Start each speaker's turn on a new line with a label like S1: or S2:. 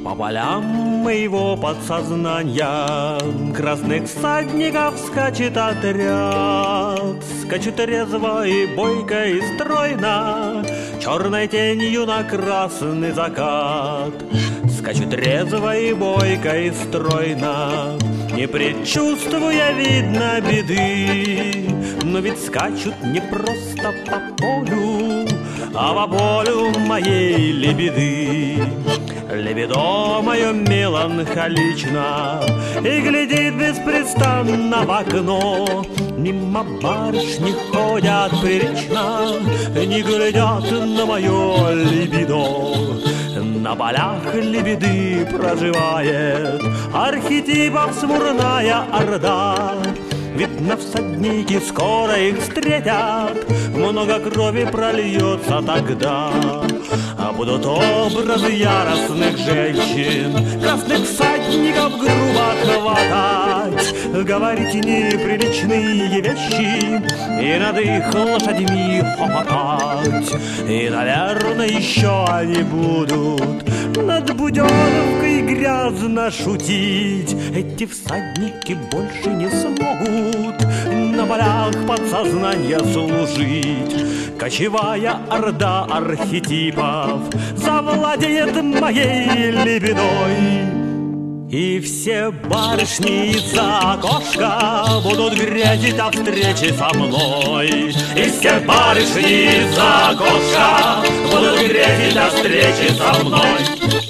S1: По полям моего подсознания красных всадников скачет отряд. Скачут резво и бойко и стройно, черной тенью на красный закат. Скачут резво и бойко и стройно, не предчувствуя, видно, беды. Но ведь скачут не просто по полю, а по полю моей лебеды. Лебедо мое меланхолично и глядит беспрестанно в окно. Мимо барышни ходят прилично, не глядят на мое лебедо. На полях лебеды проживает архетипов смурная орда. Видно, всадники скоро их встретят, много крови прольется тогда. А будут образы яростных женщин, красных всадников грубо хватать, говорить неприличные вещи и над их лошадьми хохотать. И, наверное, еще они будут над Буденовкой грязно шутить. Эти всадники больше не смогут на полях подсознания служить. Кочевая орда архетипов завладеет моей лебедой. И все барышни из-за окошка будут грезить о встрече со мной. И все барышни из-за окошка будут грезить о встрече со мной.